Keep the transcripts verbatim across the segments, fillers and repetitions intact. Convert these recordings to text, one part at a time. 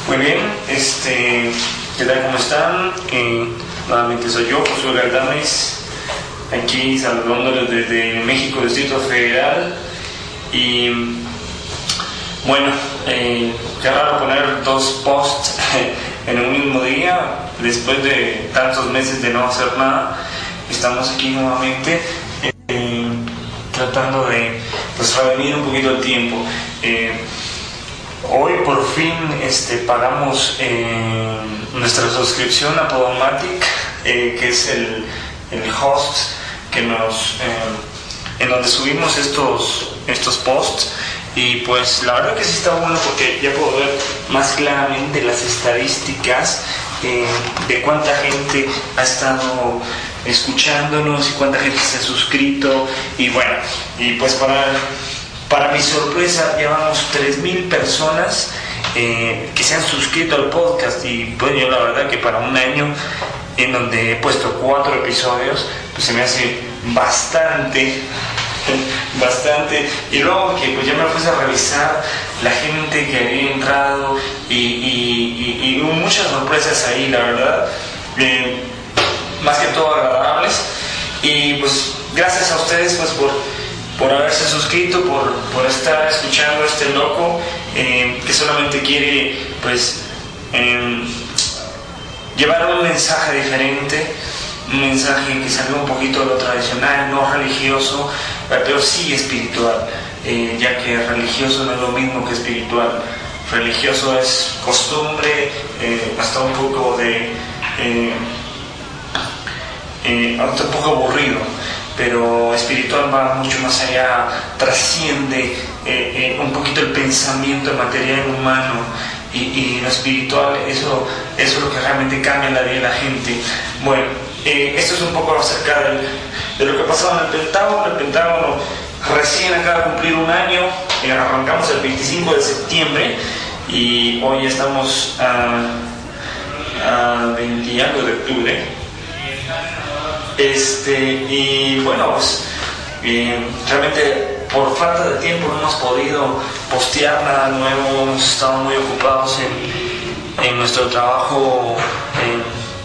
Muy bien, este, ¿qué tal? ¿Cómo están? Eh, nuevamente soy yo, Josué Galdames, aquí saludándoles desde México, Distrito Federal. Y bueno, eh, qué raro poner dos posts en un mismo día, después de tantos meses de no hacer nada. Estamos aquí nuevamente eh, tratando de pues, revenir un poquito el tiempo. Eh, Hoy por fin este, pagamos eh, nuestra suscripción a Podomatic, eh, que es el, el host que nos, eh, en donde subimos estos, estos posts. Y pues la verdad que sí está bueno porque ya puedo ver más claramente las estadísticas eh, de cuánta gente ha estado escuchándonos y cuánta gente se ha suscrito. Y bueno, y pues para... Para mi sorpresa, llevamos tres mil personas eh, que se han suscrito al podcast. Y pues yo la verdad que para un año en donde he puesto cuatro episodios, pues se me hace bastante, bastante. Y luego que pues ya me puse a revisar la gente que había entrado y, y, y, y hubo muchas sorpresas ahí, la verdad, eh, más que todo agradables. Y pues gracias a ustedes pues por... por haberse suscrito, por, por estar escuchando a este loco eh, que solamente quiere pues eh, llevar un mensaje diferente, un mensaje que salga un poquito de lo tradicional, no religioso, pero sí espiritual, eh, ya que religioso no es lo mismo que espiritual. Religioso es costumbre, eh, hasta un poco de eh, eh, hasta un poco aburrido. Pero espiritual va mucho más allá, trasciende eh, eh, un poquito el pensamiento material humano y, y lo espiritual, eso, eso es lo que realmente cambia la vida de la gente. Bueno, eh, esto es un poco acerca del, de lo que pasaba en el Pentágono. El Pentágono recién acaba de cumplir un año, eh, arrancamos el veinticinco de septiembre y hoy estamos a, a veinte y algo de octubre. Este, y bueno, pues eh, realmente por falta de tiempo no hemos podido postear nada nuevo, hemos estado muy ocupados en, en nuestro trabajo eh,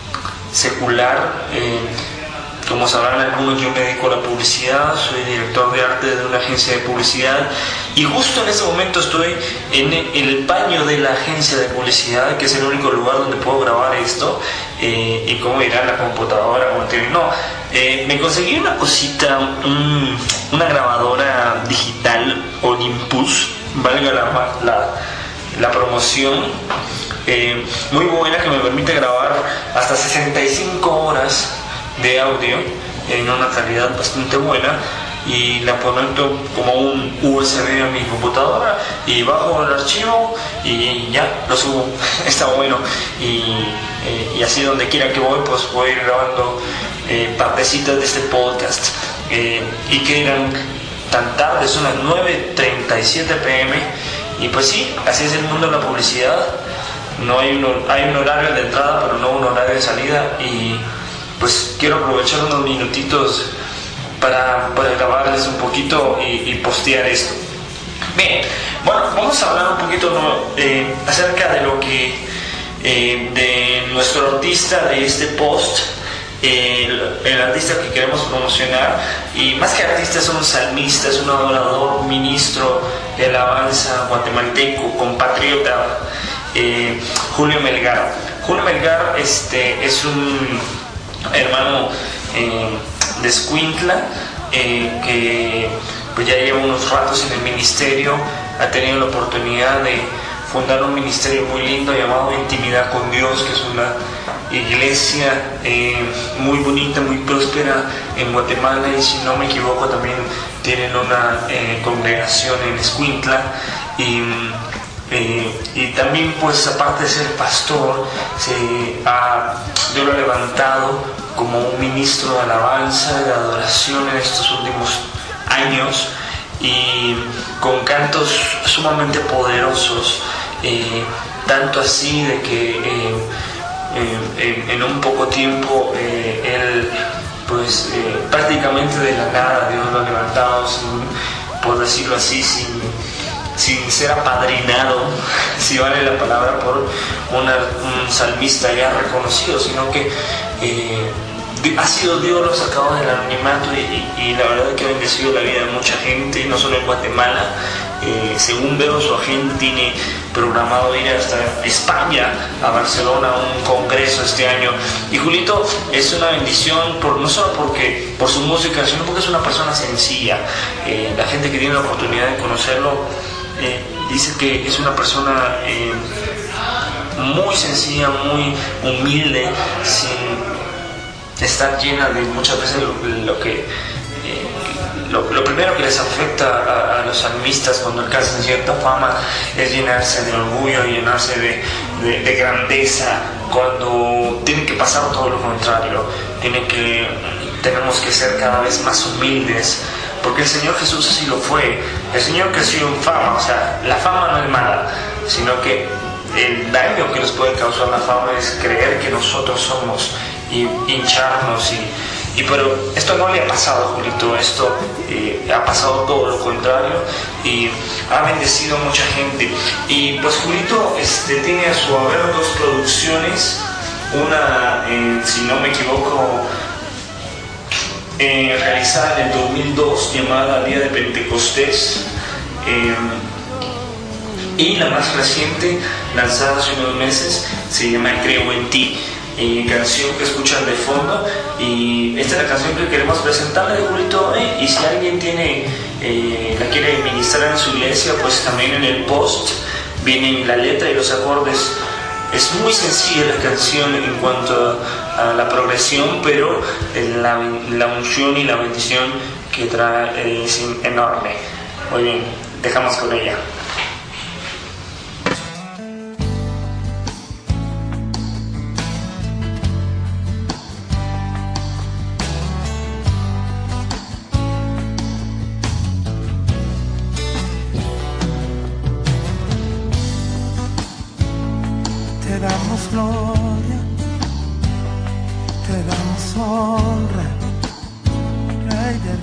secular. Eh, como sabrán algunos, yo me dedico a la publicidad, soy director de arte de una agencia de publicidad y justo en ese momento estoy en el baño de la agencia de publicidad, que es el único lugar donde puedo grabar esto. Eh, y cómo irá la computadora, como te digo, no, eh, me conseguí una cosita, un, una grabadora digital Olympus, valga la, la, la promoción, eh, muy buena, que me permite grabar hasta sesenta y cinco horas de audio en una calidad bastante buena, y la conecto como un U S B a mi computadora y bajo el archivo y ya lo subo. Está bueno, y, eh, y así donde quiera que voy pues voy grabando eh, partecitas de este podcast, eh, y que eran tan tarde, son las nueve treinta y siete pm y pues sí, así es el mundo de la publicidad. No hay un, hay un horario de entrada pero no un horario de salida, y pues quiero aprovechar unos minutitos para, para grabarles un poquito y, y postear esto. Bien, bueno, vamos a hablar un poquito ¿no? eh, acerca de lo que eh, de nuestro artista de este post, eh, el, el artista que queremos promocionar, y más que artista es un salmista, es un adorador, un ministro de alabanza guatemalteco, compatriota, eh, Julio Melgar. Julio Melgar este, es un hermano eh, de Escuintla, eh, que pues ya lleva unos ratos en el ministerio, ha tenido la oportunidad de fundar un ministerio muy lindo llamado Intimidad con Dios, que es una iglesia eh, muy bonita, muy próspera en Guatemala, y si no me equivoco también tienen una eh, congregación en Escuintla. Y Eh, y también pues aparte de ser pastor, se ha, Dios lo ha levantado como un ministro de alabanza, de adoración en estos últimos años, y con cantos sumamente poderosos, eh, tanto así de que eh, eh, en, en un poco tiempo eh, él pues eh, prácticamente de la nada Dios lo ha levantado, sin, por decirlo así, sin sin ser apadrinado, si vale la palabra, por una, un salmista ya reconocido, sino que eh, ha sido Dios lo sacado del anonimato y, y, y la verdad es que ha bendecido la vida de mucha gente, no solo en Guatemala. Eh, según veo, su agenda tiene programado ir hasta España, a Barcelona, a un congreso este año. Y Julito es una bendición, por, no solo porque, por su música, sino porque es una persona sencilla. Eh, la gente que tiene la oportunidad de conocerlo eh, dice que es una persona eh, muy sencilla, muy humilde, sin estar llena de muchas veces lo, lo que eh, lo, lo primero que les afecta a, a los salmistas cuando alcanzan cierta fama es llenarse de orgullo, llenarse de, de, de grandeza, cuando tienen que pasar todo lo contrario. Tienen que, tenemos que ser cada vez más humildes, porque el Señor Jesús así lo fue. El Señor creció en fama, o sea, la fama no es mala, sino que el daño que nos puede causar la fama es creer que nosotros somos y hincharnos y, y pero esto no le ha pasado a Julito, esto eh, ha pasado todo lo contrario y ha bendecido a mucha gente. Y pues Julito este, tiene a su haber dos producciones, una eh, si no me equivoco eh, realizada en el dos mil dos llamada Día de Pentecostés, eh, y la más reciente lanzada hace unos meses se llama Creo en Ti. Eh, canción que escuchan de fondo, y esta es la canción que queremos presentarle de Julito. Eh, y si alguien tiene eh, la quiere ministrar en su iglesia, pues también en el post viene la letra y los acordes. Es muy sencilla la canción en cuanto a, a la progresión, pero la, la unción y la bendición que trae eh, es enorme. Muy bien, dejamos con ella. Te damos gloria, te damos honra, Rey de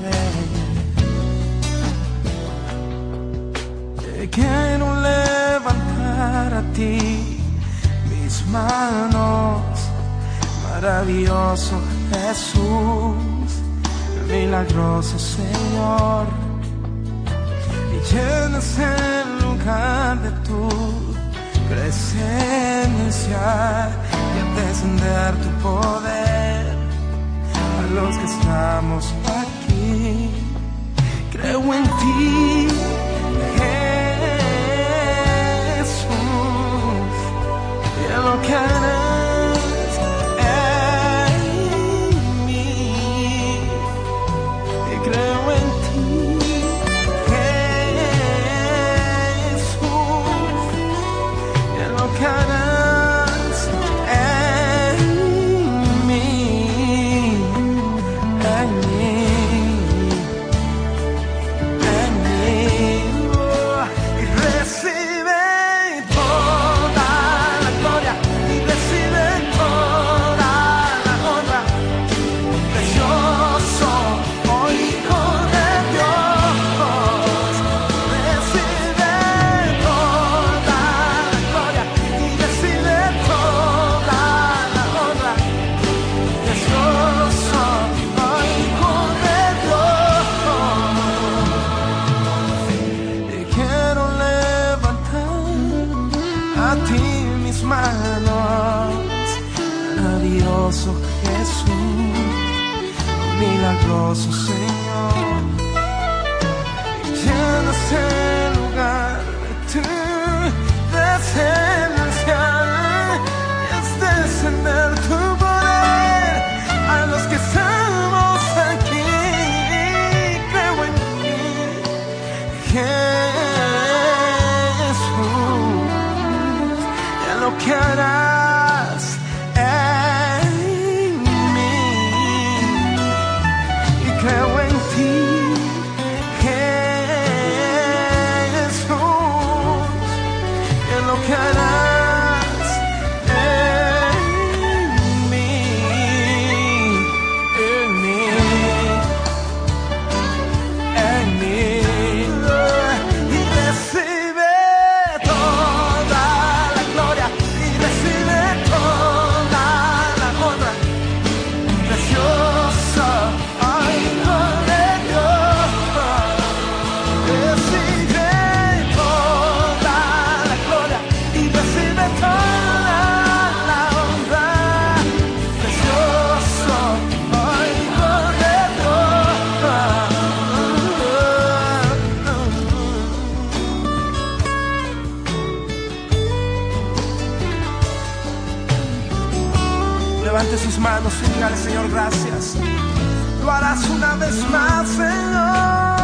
Reyes. Te quiero levantar a ti mis manos, maravilloso Jesús, milagroso Señor, y llenas el lugar de tu presencia y a descender tu poder a los que estamos aquí. Creo en ti, Jesús, y en lo que harás en mí. Y creo en ti, que harás en mí, en mí, en mí, oh, y recibe toda la gloria, y recibe toda la honra, precioso, oh Hijo de Dios, recibe toda la gloria. Manos, maravilloso Jesús, milagroso Señor, y llenas el lugar de tu presencia, y es descender tu poder a los que estamos aquí. Creo en ti, Jesús, y en lo que harás en mí, y creo en ti, Jesús, y en lo que harás en mí, en mí, en mí, y recibe levante sus manos y dígale: Señor, gracias. Lo harás una vez más, Señor.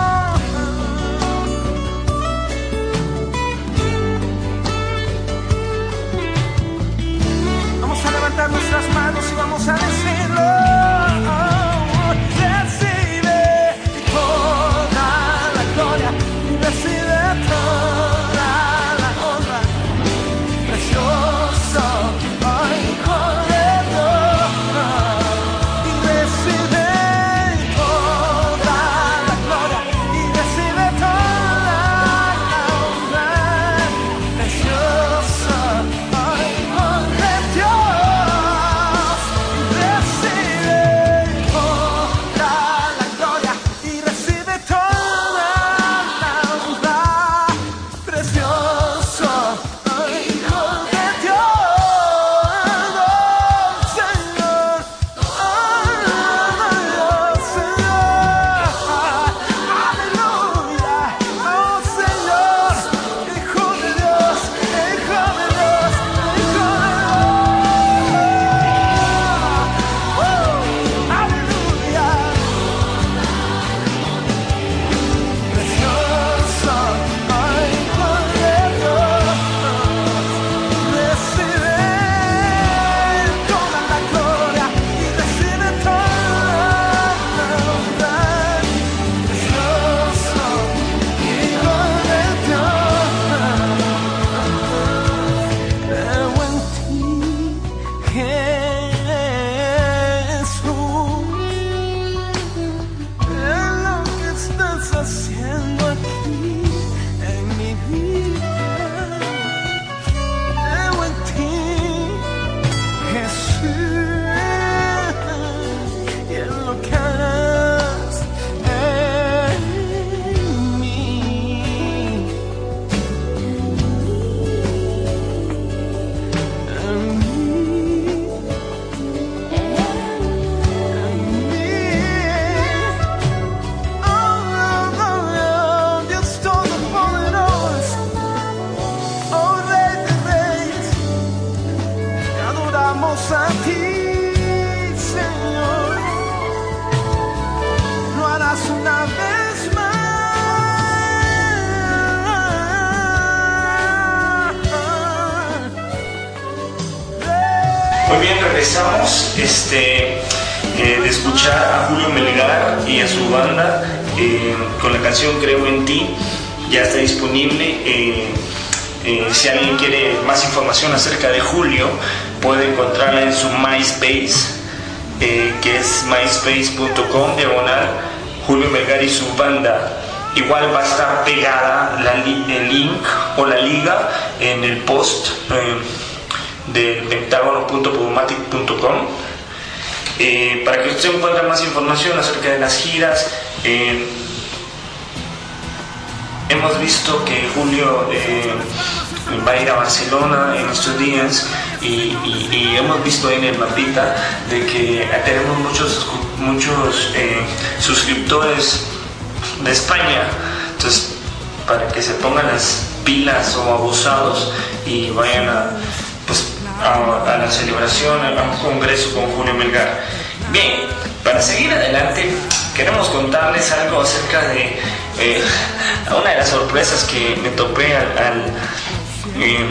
Vamos a levantar nuestras manos y vamos a decirlo. Recibe toda la gloria y recibe toda la honra. Precioso, oh Hijo de Dios, y recibe toda la gloria y recibe toda la honra. Precioso, oh Hijo de Dios, y recibe toda la gloria y recibe toda la honra. Precioso, oh Hijo de Dios, Señor, oh Señor, aleluya, oh Señor, Hijo de Dios, Hijo de Dios, Hijo de Dios, oh, aleluya. Precioso, oh Hijo de Dios, recibe toda la gloria y recibe toda la honra. Precioso, Hijo de Dios, creo en ti, Jesús, en lo que estás haciendo aquí en mi vida. Creo en ti, Jesús, y en lo que harás en mí. En mí. En mí. Oh, oh, oh, Dios Todopoderoso, oh Rey de Reyes, te adoramos a ti, Señor. Lo harás una vez más. Muy bien, regresamos este, eh, de escuchar a Julio Melgar y a su banda eh, con la canción Creo en Ti. Ya está disponible. eh, eh, si alguien quiere más información acerca de Julio, puede encontrarla en su MySpace, eh, que es myspace punto com diagonal Julio Melgar y su banda. Igual va a estar pegada la li- el link o la liga en el post eh, de pentagono punto podomatic punto com, eh, para que usted encuentre más información acerca de las giras. Eh, hemos visto que Julio eh, va a ir a Barcelona en estos días y, y, y hemos visto en el mapita de que tenemos muchos, muchos eh, suscriptores de España. Entonces, para que se pongan las pilas o abusados y vayan a, pues, a, a la celebración, a un congreso con Julio Melgar. Bien, para seguir adelante, queremos contarles algo acerca de eh, una de las sorpresas que me topé al, al, eh,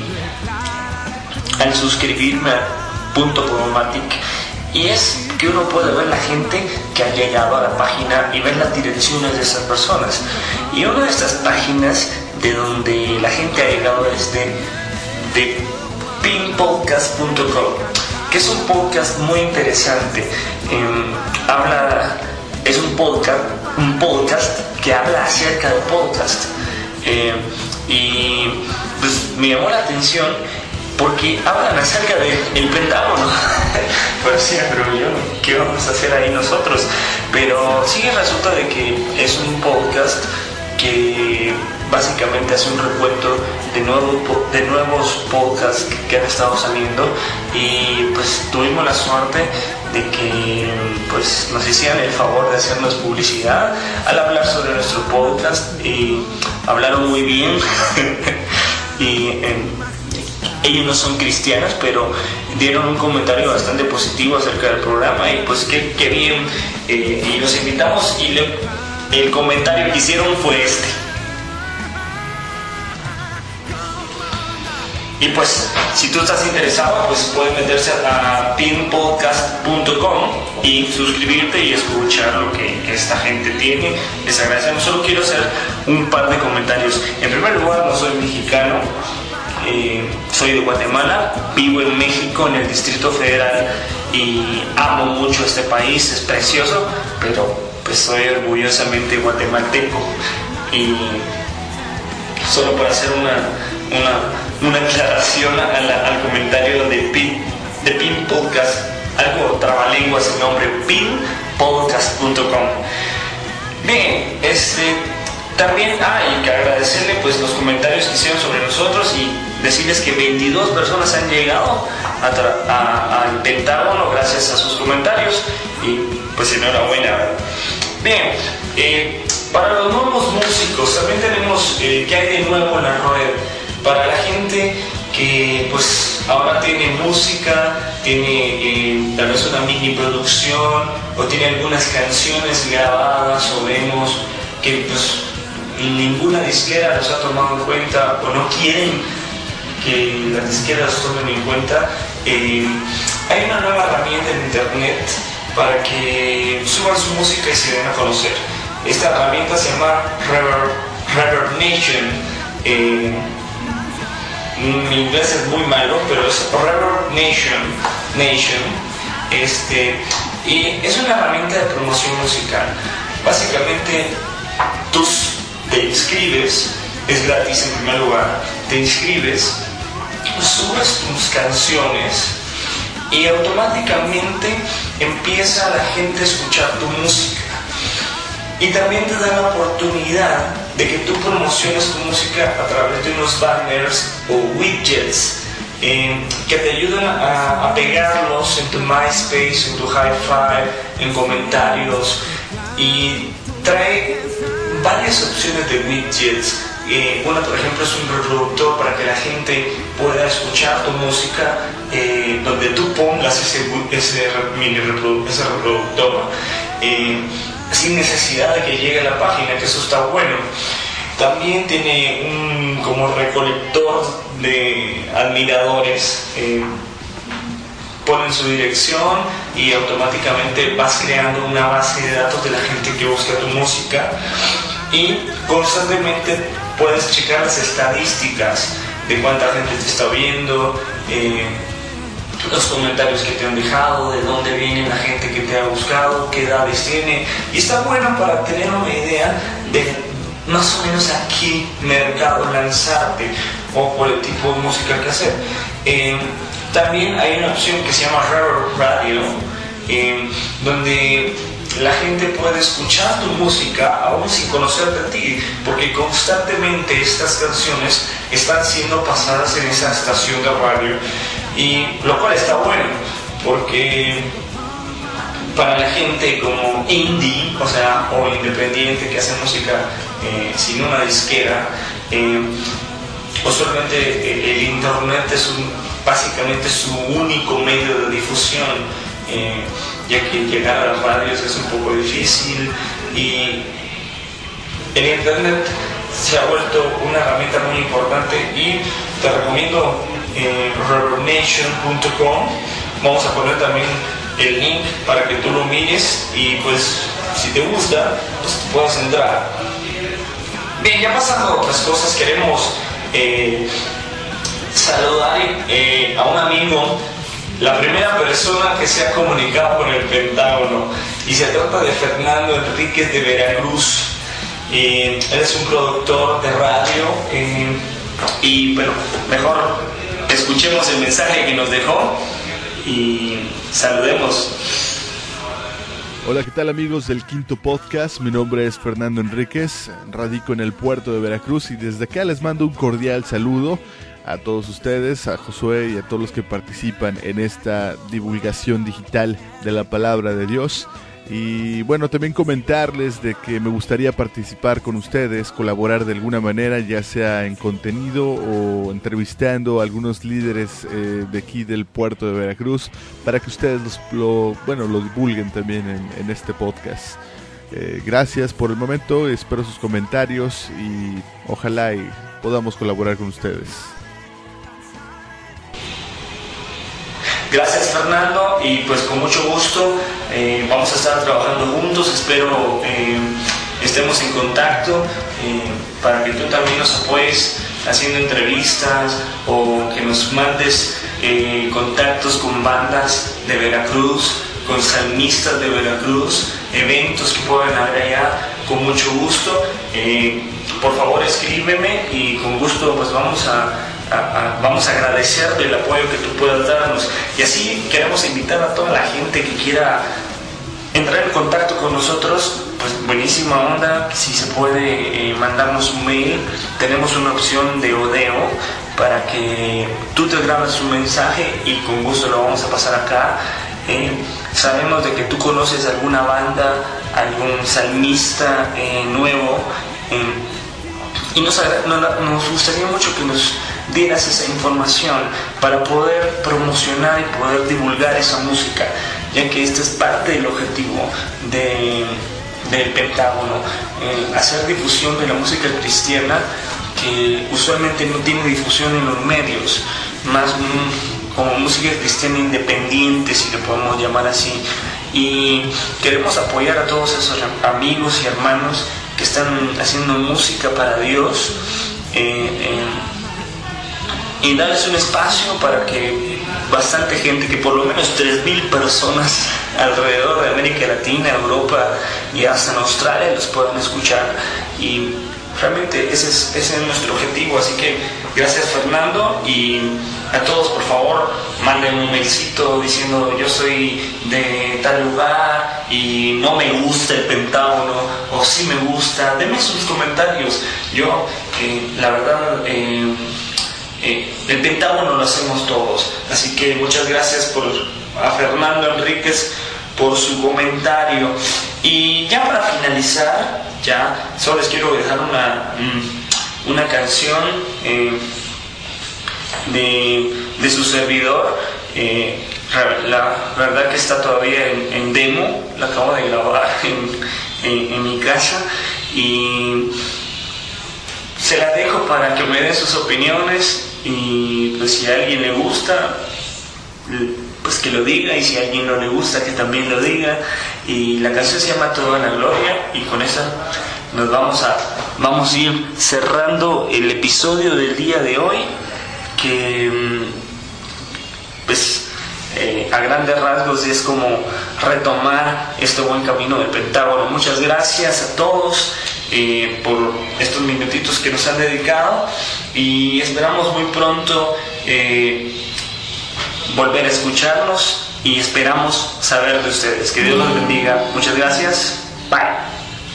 al suscribirme a Punto Podomatic, y es que uno puede ver la gente que ha llegado a la página y ver las direcciones de esas personas. Y una de estas páginas de donde la gente ha llegado es de, de pin podcast punto com, que es un podcast muy interesante. Eh, habla, es un podcast, un podcast que habla acerca de podcast. Eh, y pues me llamó la atención porque hablan acerca del Pentágono. Pues sí, pero yo, ¿qué vamos a hacer ahí nosotros? Pero sí, resulta de que es un podcast que básicamente hace un recuento de, nuevo, de nuevos podcasts que han estado saliendo, y pues tuvimos la suerte de que pues nos hicieran el favor de hacernos publicidad al hablar sobre nuestro podcast, y hablaron muy bien y, ellos no son cristianos, pero dieron un comentario bastante positivo acerca del programa y pues qué, qué bien, eh, y los invitamos y le, el comentario que hicieron fue este. Y pues, si tú estás interesado, pues puedes meterse a pin podcast punto com y suscribirte y escuchar lo que esta gente tiene. Les agradecemos. Solo quiero hacer un par de comentarios. En primer lugar, no soy mexicano, eh, soy de Guatemala, vivo en México, en el Distrito Federal, y amo mucho este país, es precioso, pero pues soy orgullosamente guatemalteco. Y solo para hacer una... una una aclaración a la, al comentario de Pin, de Pin Podcast, algo trabalenguas el nombre, pin podcast punto com. Bien, este, también hay ah, que agradecerle pues los comentarios que hicieron sobre nosotros y decirles que veintidós personas han llegado al Pentágono gracias a sus comentarios y pues enhorabuena. Bien, eh, para los nuevos músicos también tenemos eh, qué hay de nuevo en la red. Para la gente que pues ahora tiene música, tiene eh, tal vez una mini producción o tiene algunas canciones grabadas o vemos que pues ninguna disquera los ha tomado en cuenta o no quieren que las disqueras los tomen en cuenta, eh, hay una nueva herramienta en internet para que suban su música y se den a conocer. Esta herramienta se llama Reverb, Reverb Nation. Eh, Mi inglés es muy malo, pero es Reverb Nation, Nation este, y es una herramienta de promoción musical. Básicamente, tú te inscribes, es gratis en primer lugar, te inscribes, subes tus canciones y automáticamente empieza la gente a escuchar tu música. Y también te da la oportunidad de que tú promociones tu música a través de unos banners o widgets eh, que te ayudan a, a pegarlos en tu MySpace, en tu Hi-Fi, en comentarios, y trae varias opciones de widgets. Eh, una, por ejemplo, es un reproductor para que la gente pueda escuchar tu música, eh, donde tú pongas ese, ese, mini reprodu- ese reproductor eh, sin necesidad de que llegue a la página, que eso está bueno. También tiene un como recolector de admiradores, eh, ponen su dirección y automáticamente vas creando una base de datos de la gente que busca tu música y constantemente puedes checar las estadísticas de cuánta gente te está viendo, eh, los comentarios que te han dejado, de dónde viene la gente que te ha buscado, qué edades tiene, y está bueno para tener una idea de más o menos a qué mercado lanzarte o por el tipo de música que hacer. Eh, también hay una opción que se llama Reverb Radio, eh, donde la gente puede escuchar tu música aún sin conocerte a ti, porque constantemente estas canciones están siendo pasadas en esa estación de radio, y lo cual está bueno porque para la gente como indie, o sea, o independiente que hace música eh, sin una disquera, eh, usualmente eh, el internet es un, básicamente su único medio de difusión, eh, ya que llegar a las radios es un poco difícil, y el internet se ha vuelto una herramienta muy importante, y te recomiendo eh, reverb nation punto com. Vamos a poner también el link para que tú lo mires y pues si te gusta, pues puedas entrar. Bien, ya pasando a otras cosas, queremos eh, saludar eh, a un amigo, la primera persona que se ha comunicado con el Pentágono, y se trata de Fernando Enríquez de Veracruz. Eh, él es un productor de radio, eh, y bueno, mejor escuchemos el mensaje que nos dejó y saludemos. Hola, ¿qué tal amigos del Quinto Podcast? Mi nombre es Fernando Enríquez, radico en el puerto de Veracruz, y desde acá les mando un cordial saludo a todos ustedes, a Josué y a todos los que participan en esta divulgación digital de la palabra de Dios. Y bueno, también comentarles de que me gustaría participar con ustedes, colaborar de alguna manera, ya sea en contenido o entrevistando a algunos líderes eh, de aquí del puerto de Veracruz, para que ustedes los, lo, bueno, lo divulguen también en, en este podcast. Eh, gracias por el momento, espero sus comentarios y ojalá y podamos colaborar con ustedes. Gracias, Fernando, y pues con mucho gusto eh, vamos a estar trabajando juntos. Espero eh, estemos en contacto eh, para que tú también nos apoyes haciendo entrevistas o que nos mandes eh, contactos con bandas de Veracruz, con salmistas de Veracruz, eventos que puedan haber allá, con mucho gusto. Eh, por favor, escríbeme y con gusto pues vamos a A, a, vamos a agradecerte el apoyo que tú puedas darnos, y así queremos invitar a toda la gente que quiera entrar en contacto con nosotros. Pues buenísima onda, si se puede eh, mandarnos un mail. Tenemos una opción de odeo para que tú te grabes un mensaje y con gusto lo vamos a pasar acá. Eh, sabemos de que tú conoces alguna banda, algún salmista eh, nuevo, eh, y nos, nos gustaría mucho que nos dieras esa información para poder promocionar y poder divulgar esa música, ya que este es parte del objetivo de, del Pentágono, eh, hacer difusión de la música cristiana, que usualmente no tiene difusión en los medios, más mm, como música cristiana independiente, si le podemos llamar así. Y queremos apoyar a todos esos amigos y hermanos que están haciendo música para Dios, eh, eh, y darles un espacio para que bastante gente, que por lo menos tres mil personas alrededor de América Latina, Europa y hasta en Australia los puedan escuchar. Y realmente ese es, ese es nuestro objetivo. Así que gracias, Fernando, y a todos, por favor, manden un mailcito diciendo: yo soy de tal lugar y no me gusta el Pentágono, o sí me gusta. Denme sus comentarios. Yo, eh, la verdad, eh, eh, el Pentágono lo hacemos todos. Así que muchas gracias por, a Fernando Enríquez por su comentario. Y ya para finalizar, ya solo les quiero dejar una, una canción eh, de, de su servidor. Eh, la verdad que está todavía en, en demo, la acabo de grabar en, en, en mi casa, y se la dejo para que me den sus opiniones. Y pues si a alguien le gusta, pues que lo diga, y si a alguien no le gusta, que también lo diga. Y la canción se llama Toda la Gloria, y con esa nos vamos a vamos a ir cerrando el episodio del día de hoy, que pues eh, a grandes rasgos es como retomar este buen camino del Pentágono. Muchas gracias a todos eh, por estos minutitos que nos han dedicado, y esperamos muy pronto eh, volver a escucharnos, y esperamos saber de ustedes. Que Dios los bendiga. Muchas gracias. Bye.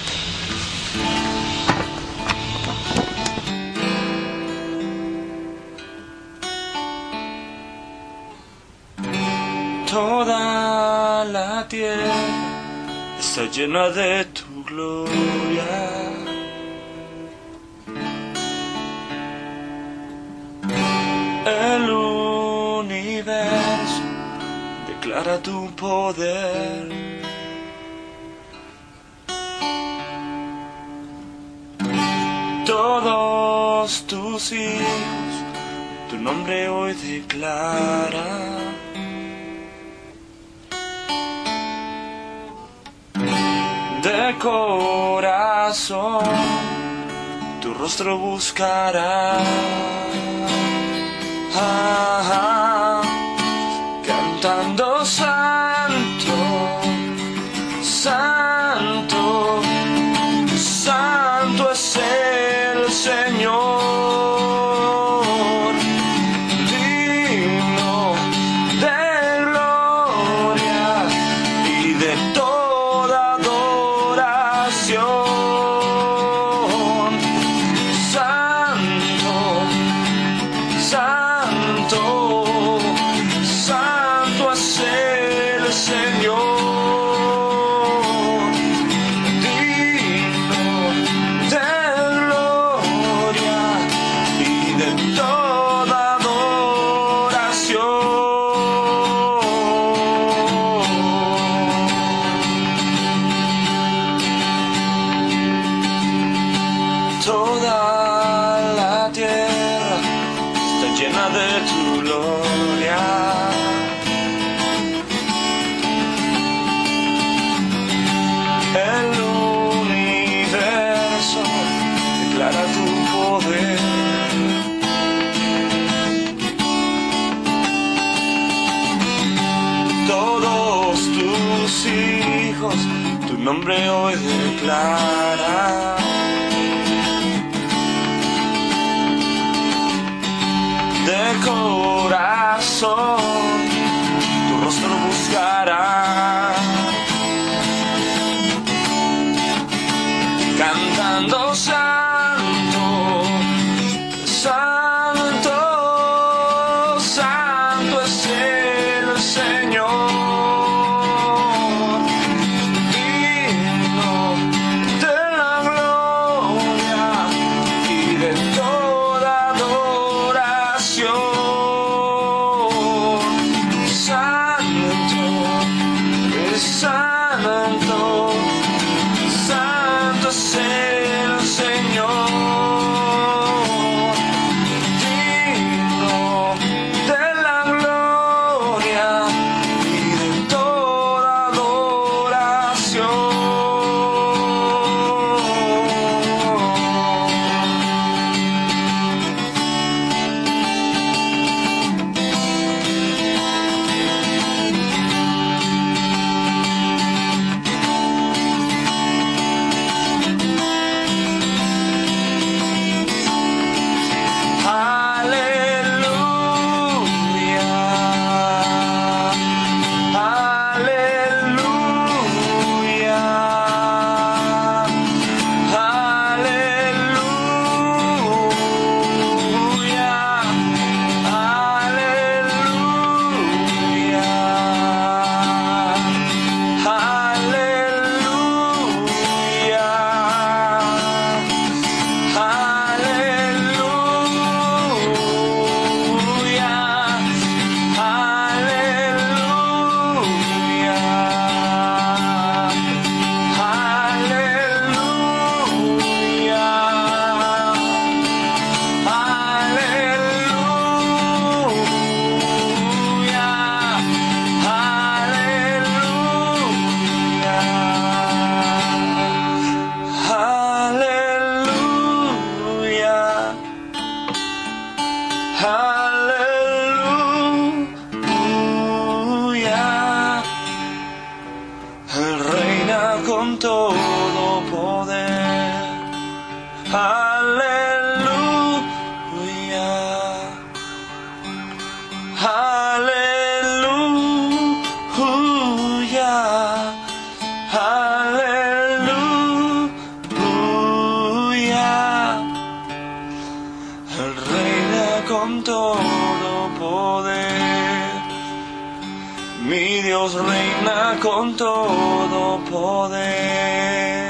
Toda la tierra está llena de tu gloria. El universo declara tu poder. Todos tus hijos tu nombre hoy declara. De corazón tu rostro buscará. Ah, ah, cantando santo, santo, santo es el Señor, digno de gloria y de toda adoración. Santo, santo, santo es el Toda la tierra está llena de tu gloria. El universo declara tu poder. Todos tus hijos tu nombre hoy declaran. De corazón tu rostro buscará, cantando santo, santo, santo es el Señor, digno de la gloria y de toda adoración. Santo, santo es el Señor, digno de la gloria y de toda adoración. Aleluya, Él reina con todo poder. Aleluya, aleluya, aleluya. Él reina con todo poder. Mi Dios reina con todo poder.